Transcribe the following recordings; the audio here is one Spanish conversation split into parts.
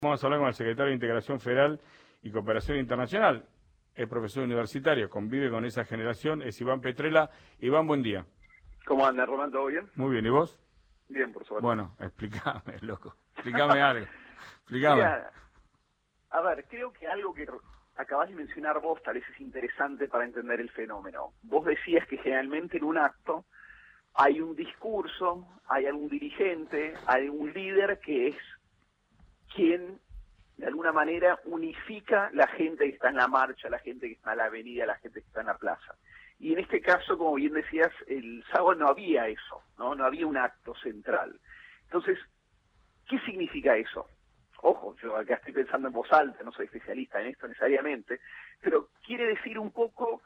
Vamos a hablar con el secretario de Integración Federal y Cooperación Internacional. Es profesor universitario, convive con esa generación, es Iván Petrella. Iván, buen día. ¿Cómo anda, Román? ¿Todo bien? Muy bien, ¿y vos? Bien, por suerte. Bueno, explícame, loco. Explícame algo. Explícame. Mira, a ver, creo que algo que acabás de mencionar vos tal vez es interesante para entender el fenómeno. Vos decías que generalmente en un acto hay un discurso, hay algún dirigente, hay un líder que es quien de alguna manera unifica la gente que está en la marcha, la gente que está en la avenida, la gente que está en la plaza. Y en este caso, como bien decías, el sábado no había eso, no había un acto central. Entonces, ¿qué significa eso? Ojo, yo acá estoy pensando en voz alta, no soy especialista en esto necesariamente, pero quiere decir un poco,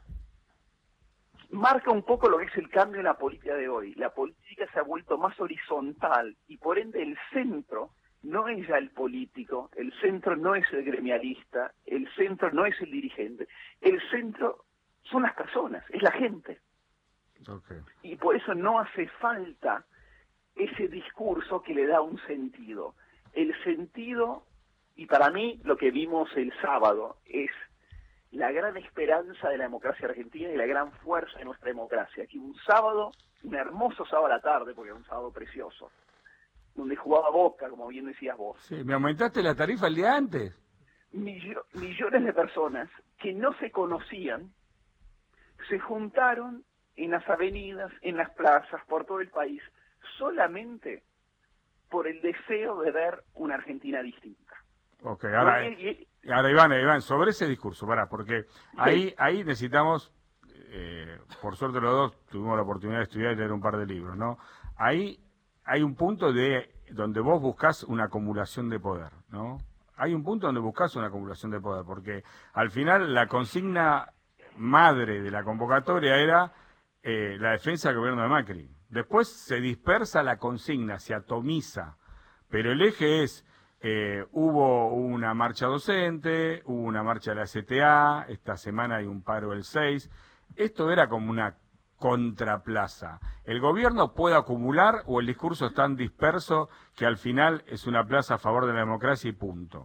marca un poco lo que es el cambio en la política de hoy. La política se ha vuelto más horizontal y por ende el centro no es ya el político, el centro no es el gremialista, el centro no es el dirigente, el centro son las personas, es la gente. Okay. Y por eso no hace falta ese discurso que le da un sentido. El sentido, y para mí lo que vimos el sábado, es la gran esperanza de la democracia argentina y la gran fuerza de nuestra democracia. Aquí un sábado, un hermoso sábado a la tarde, porque era un sábado precioso, donde jugaba Boca, como bien decías vos. Sí, me aumentaste la tarifa el día antes. Millones de personas que no se conocían se juntaron en las avenidas, en las plazas, por todo el país, solamente por el deseo de ver una Argentina distinta. Ok, ahora Iván, sobre ese discurso, porque ahí necesitamos, por suerte los dos tuvimos la oportunidad de estudiar y leer un par de libros, ¿no? Ahí hay un punto donde vos buscás una acumulación de poder, ¿no? Hay un punto donde buscás una acumulación de poder, porque al final la consigna madre de la convocatoria era la defensa del gobierno de Macri. Después se dispersa la consigna, se atomiza, pero el eje es, hubo una marcha docente, hubo una marcha de la CTA, esta semana hay un paro el 6, esto era como una contraplaza. ¿El gobierno puede acumular o el discurso es tan disperso que al final es una plaza a favor de la democracia y punto?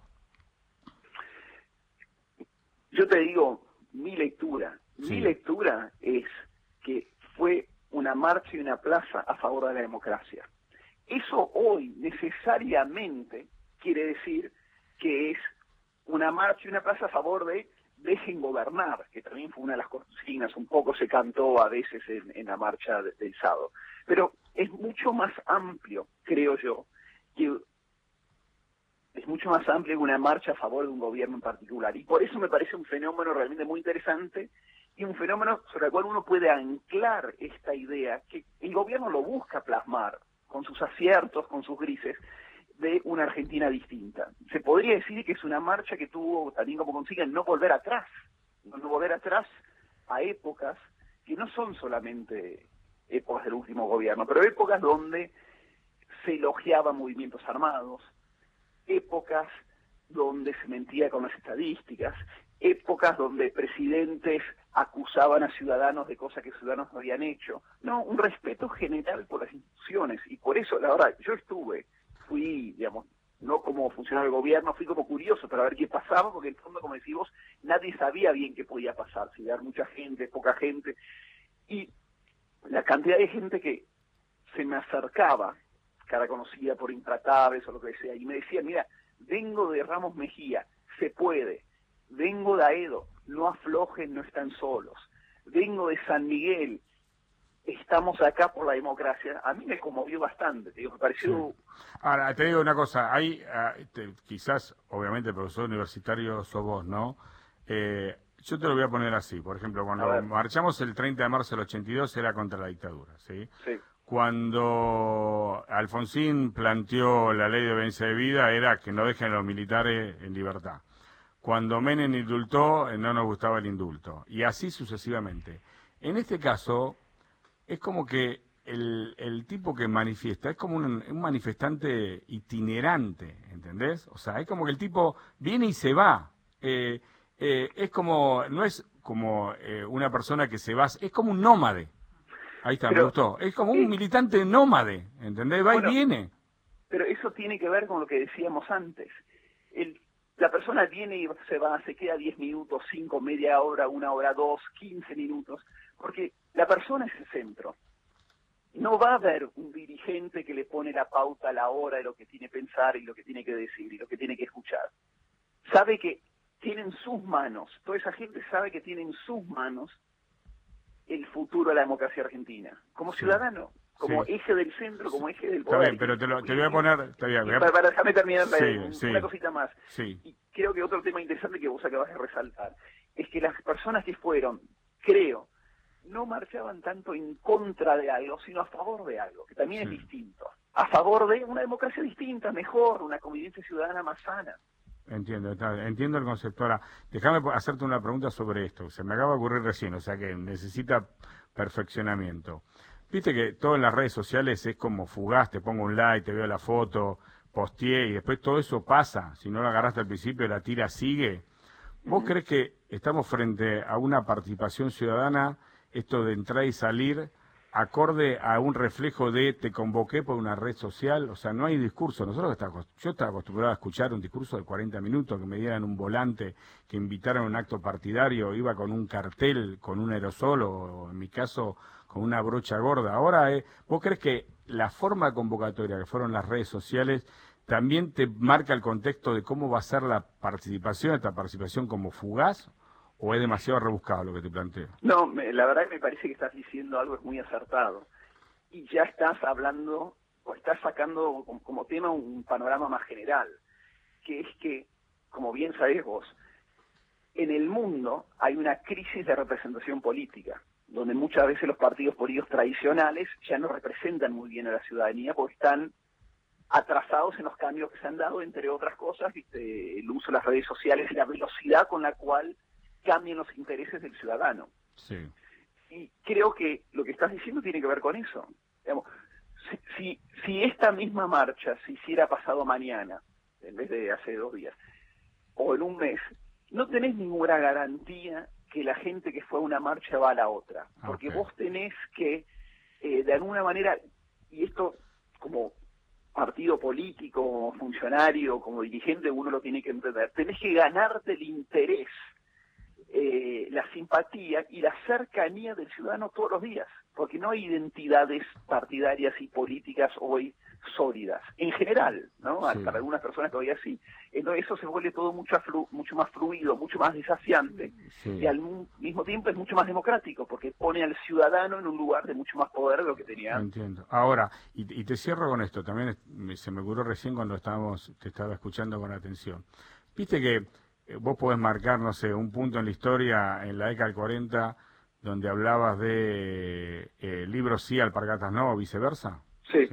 Yo te digo, mi lectura es que fue una marcha y una plaza a favor de la democracia. Eso hoy necesariamente quiere decir que es una marcha y una plaza a favor de dejen gobernar, que también fue una de las consignas, un poco se cantó a veces en la marcha del sábado. Pero es mucho más amplio, creo yo, que es mucho más amplio que una marcha a favor de un gobierno en particular. Y por eso me parece un fenómeno realmente muy interesante y un fenómeno sobre el cual uno puede anclar esta idea que el gobierno lo busca plasmar con sus aciertos, con sus grises, de una Argentina distinta. Se podría decir que es una marcha que tuvo también como consigna no volver atrás a épocas que no son solamente épocas del último gobierno, pero épocas donde se elogiaban movimientos armados, épocas donde se mentía con las estadísticas, épocas donde presidentes acusaban a ciudadanos de cosas que ciudadanos no habían hecho. No, un respeto general por las instituciones. Y por eso, la verdad, fui, digamos, no como funcionario del gobierno, fui como curioso para ver qué pasaba, porque en el fondo, como decís vos, nadie sabía bien qué podía pasar, si había mucha gente, poca gente. Y la cantidad de gente que se me acercaba, cara conocida por intratables o lo que sea, y me decía, mira, vengo de Ramos Mejía, se puede, vengo de Aedo, no aflojen, no están solos, vengo de San Miguel, estamos acá por la democracia. A mí me conmovió bastante, te digo, me pareció... Sí. Ahora, te digo una cosa, quizás, obviamente, profesor universitario sos vos, ¿no? Yo te lo voy a poner así, por ejemplo, cuando marchamos el 30 de marzo del 82 era contra la dictadura, ¿sí? Sí. Cuando Alfonsín planteó la ley de violencia de vida era que no dejen a los militares en libertad. Cuando Menem indultó, no nos gustaba el indulto. Y así sucesivamente. En este caso, es como que el tipo que manifiesta es como un manifestante itinerante, ¿entendés? O sea, es como que el tipo viene y se va. Es como, no es como una persona que se va, es como un nómade. Ahí está, me gustó. Es como un militante nómade, ¿entendés? Va y viene. Pero eso tiene que ver con lo que decíamos antes. La persona viene y se va, se queda 10 minutos, 5, media hora, 1 hora, 2, 15 minutos, porque la persona es el centro. No va a haber un dirigente que le pone la pauta a la hora de lo que tiene que pensar y lo que tiene que decir y lo que tiene que escuchar. Sabe que tiene en sus manos, toda esa gente sabe que tiene en sus manos el futuro de la democracia argentina, como ciudadano, como eje del centro, como eje del poder. Está bien, pero te voy a poner... Déjame terminar sí, una cosita más. Sí. Y creo que otro tema interesante que vos acabas de resaltar es que las personas que fueron, creo, no marchaban tanto en contra de algo, sino a favor de algo, que también es distinto. A favor de una democracia distinta, mejor, una convivencia ciudadana más sana. Entiendo el concepto. Ahora, déjame hacerte una pregunta sobre esto. Se me acaba de ocurrir recién, o sea que necesita perfeccionamiento. Viste que todo en las redes sociales es como fugaz, te pongo un like, te veo la foto, posteé y después todo eso pasa. Si no la agarraste al principio, la tira sigue. ¿Vos crees que estamos frente a una participación ciudadana, esto de entrar y salir, acorde a un reflejo de te convoqué por una red social? O sea, no hay discurso. Yo estaba acostumbrado a escuchar un discurso de 40 minutos, que me dieran un volante, que invitaran a un acto partidario, iba con un cartel, con un aerosol o en mi caso con una brocha gorda. Ahora, ¿vos crees que la forma convocatoria que fueron las redes sociales también te marca el contexto de cómo va a ser la participación, esta participación como fugaz? ¿O es demasiado rebuscado lo que te planteo? No, la verdad que me parece que estás diciendo algo muy acertado. Y ya estás hablando, o estás sacando como tema un panorama más general, que es que, como bien sabés vos, en el mundo hay una crisis de representación política, donde muchas veces los partidos políticos tradicionales ya no representan muy bien a la ciudadanía porque están atrasados en los cambios que se han dado, entre otras cosas, ¿viste? El uso de las redes sociales y la velocidad con la cual cambian los intereses del ciudadano. Sí. Y creo que lo que estás diciendo tiene que ver con eso. Digamos, si esta misma marcha se hiciera pasado mañana, en vez de hace 2 días, o en un mes, no tenés ninguna garantía que la gente que fue a una marcha va a la otra. Porque vos tenés que, de alguna manera, y esto como partido político, como funcionario, como dirigente, uno lo tiene que entender, tenés que ganarte el interés, la simpatía y la cercanía del ciudadano todos los días, porque no hay identidades partidarias y políticas hoy sólidas, en general, ¿no? Sí. Para algunas personas todavía sí. Entonces eso se vuelve todo mucho más fluido, mucho más desafiante, y al mismo tiempo es mucho más democrático, porque pone al ciudadano en un lugar de mucho más poder de lo que tenía antes. Entiendo. Ahora, y te cierro con esto, también se me ocurrió recién cuando te estaba escuchando con atención. Viste que vos podés marcar, no sé, un punto en la historia, en la década del 40, donde hablabas de libros sí, alpargatas no, o viceversa. Sí.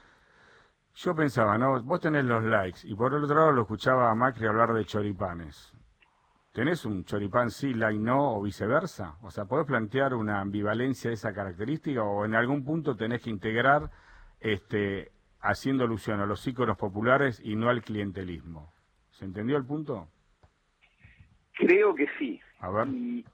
Yo pensaba, ¿no? Vos tenés los likes, y por el otro lado lo escuchaba a Macri hablar de choripanes. ¿Tenés un choripán sí, like no, o viceversa? O sea, ¿podés plantear una ambivalencia de esa característica, o en algún punto tenés que integrar, haciendo alusión a los íconos populares y no al clientelismo? ¿Se entendió el punto? Creo que sí. A ver.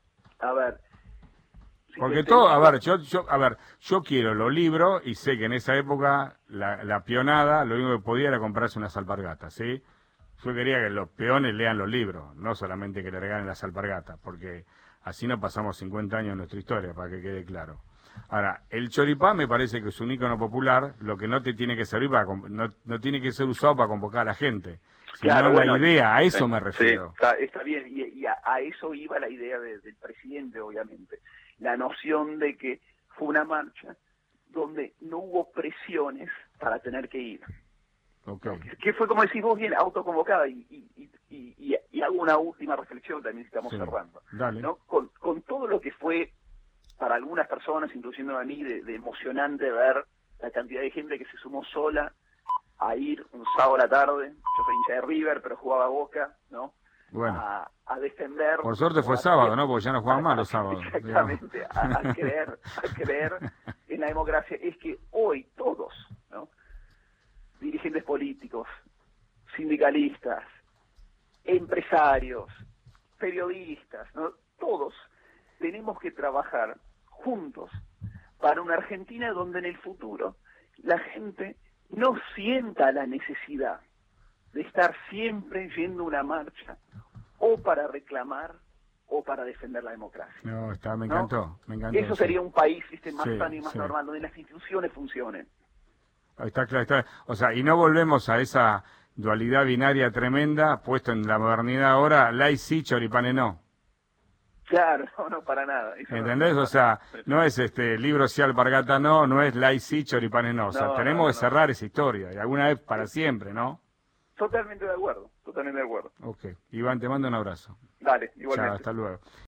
Porque todo, yo quiero los libros y sé que en esa época la peonada lo único que podía era comprarse unas alpargatas, ¿sí? Yo quería que los peones lean los libros, no solamente que le regalen las alpargatas, porque así no pasamos 50 años en nuestra historia, para que quede claro. Ahora, el choripán me parece que es un ícono popular, lo que no te tiene que servir no tiene que ser usado para convocar a la gente. Claro, la idea, a eso me refiero. Sí, está bien, y a eso iba la idea del presidente, obviamente. La noción de que fue una marcha donde no hubo presiones para tener que ir. Okay. Que fue, como decís vos bien, autoconvocada. Y hago una última reflexión también, si estamos cerrando. Dale. ¿No? Con todo lo que fue, para algunas personas, incluyendo a mí, de emocionante ver la cantidad de gente que se sumó sola a ir un sábado a la tarde. Yo soy hincha de River, pero jugaba a Boca, ¿no? Bueno, a defender. Por suerte fue sábado, ¿no? Porque ya no juegan más los sábados. Exactamente, a creer en la democracia. Es que hoy todos, ¿no? Dirigentes políticos, sindicalistas, empresarios, periodistas, ¿no? Todos tenemos que trabajar juntos para una Argentina donde en el futuro la gente no sienta la necesidad de estar siempre yendo una marcha, o para reclamar o para defender la democracia. No, me ¿no? encantó, me encantó. Eso sería un país, ¿viste?, más Sí, sano y más sí. normal, donde las instituciones funcionen. Está claro, o sea, y no volvemos a esa dualidad binaria tremenda, puesto en la modernidad ahora, lai sí, choripane no. Claro, no, para nada. Eso ¿Entendés? no, O sea, no es libro sí, alpargata no es lai sí, choripane no. O sea, tenemos que cerrar esa historia, y alguna vez para siempre, ¿no? Totalmente de acuerdo, totalmente de acuerdo. Ok. Iván, te mando un abrazo. Dale, igualmente. Chao, hasta luego.